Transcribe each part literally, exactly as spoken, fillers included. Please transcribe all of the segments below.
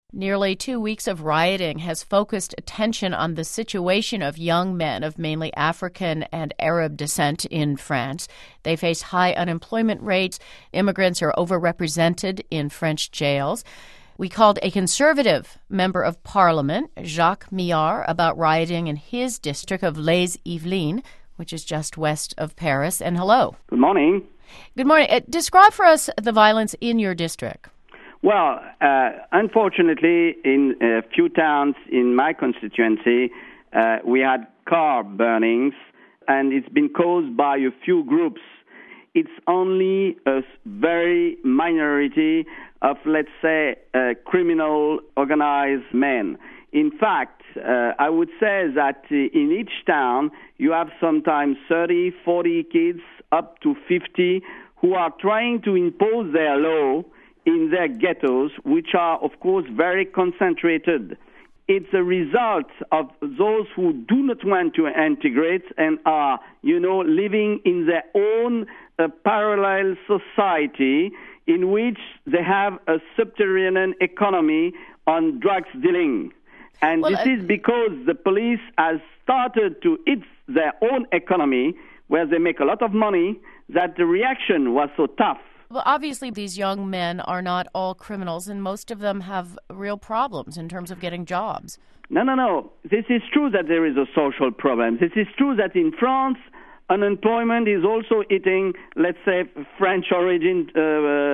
Nearly two weeks of rioting has focused attention on the situation of young men of mainly African and Arab descent in France. They face high unemployment rates. Immigrants are overrepresented in French jails. We called a conservative member of parliament, Jacques Millard, about rioting in his district of Les Yvelines, which is just west of Paris. And hello. Good morning. Good morning. Uh, describe for us the violence in your district. Well, uh, unfortunately, in a few towns in my constituency, uh, we had car burnings, and it's been caused by a few groups. It's only a very minority of, let's say, uh, criminal organized men. In fact, uh, I would say that uh, in each town, you have sometimes thirty, forty kids, up to fifty, who are trying to impose their law in their ghettos, which are, of course, very concentrated. It's a result of those who do not want to integrate and are, you know, living in their own uh, parallel society in which they have a subterranean economy on drugs dealing. And well, this uh, is because the police has started to eat their own economy, where they make a lot of money, that the reaction was so tough. Well, obviously, these young men are not all criminals, and most of them have real problems in terms of getting jobs. No, no, no. This is true that there is a social problem. This is true that in France, unemployment is also eating, let's say, French origin uh,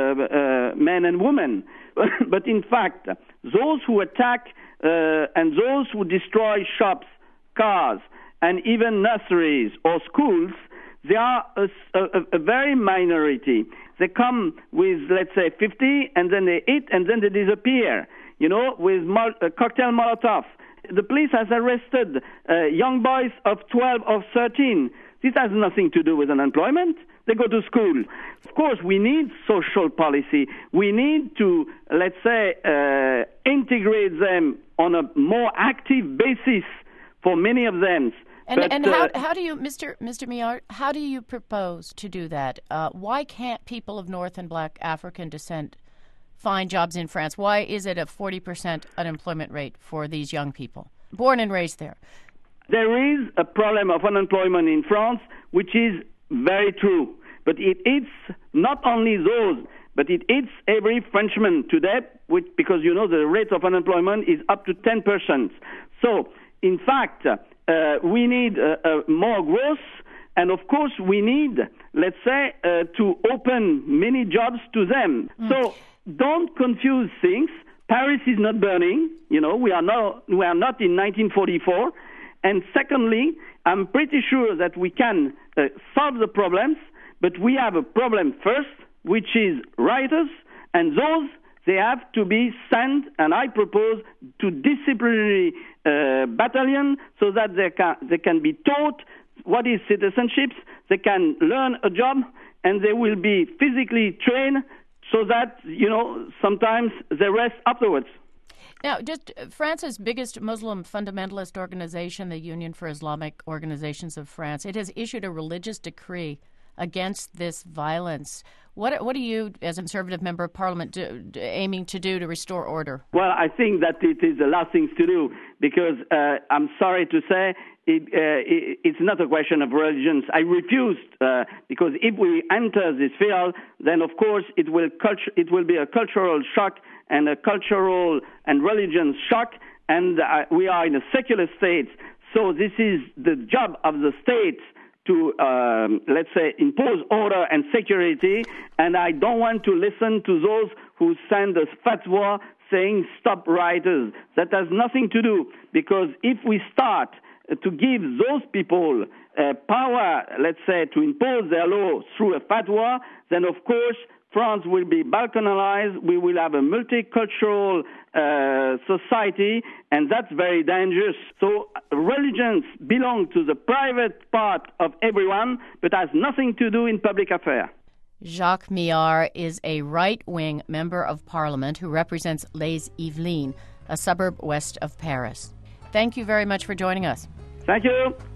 uh, men and women. But in fact, those who attack uh, and those who destroy shops, cars, and even nurseries or schools, they are a, a, a very minority. They come with, let's say, fifty, and then they eat, and then they disappear, you know, with mol- uh, cocktail Molotov. The police has arrested uh, young boys of twelve or thirteen. This has nothing to do with unemployment. They go to school. Of course, we need social policy. We need to, let's say, uh, integrate them on a more active basis for many of them. And, but, and uh, how, how do you, Mister Mister Millard, how do you propose to do that? Uh, why can't people of North and Black African descent find jobs in France? Why is it a forty percent unemployment rate for these young people, born and raised there? There is a problem of unemployment in France, which is very true. But it eats not only those, but it eats every Frenchman today, which, because, you know, the rate of unemployment is up to ten percent. So, in fact, Uh, we need uh, uh, more growth, and of course we need, let's say, uh, to open many jobs to them. Mm. So don't confuse things. Paris is not burning. You know, we are not we are not in nineteen forty-four. And secondly, I'm pretty sure that we can uh, solve the problems, but we have a problem first, which is rioters, and those they have to be sent, and I propose, to disciplinary uh, battalion so that they can they can be taught what is citizenship. They can learn a job, and they will be physically trained so that, you know, sometimes they rest afterwards. Now, just France's biggest Muslim fundamentalist organization, the Union for Islamic Organizations of France, it has issued a religious decree against this violence. What what are you, as a conservative member of parliament, do, do, aiming to do to restore order? Well, I think that it is the last thing to do, because uh, I'm sorry to say it, uh, it, it's not a question of religions. I refuse, uh, because if we enter this field, then of course it will culture, it will be a cultural shock and a cultural and religion shock, and uh, we are in a secular state, so this is the job of the state to, um, let's say, impose order and security, and I don't want to listen to those who send a fatwa saying stop rioters. That has nothing to do, because if we start to give those people uh, power, let's say, to impose their law through a fatwa, then of course France will be balkanized. We will have a multicultural uh, society, and that's very dangerous. So religions belong to the private part of everyone, but has nothing to do in public affairs. Jacques Millard is a right-wing member of parliament who represents Les Yvelines, a suburb west of Paris. Thank you very much for joining us. Thank you.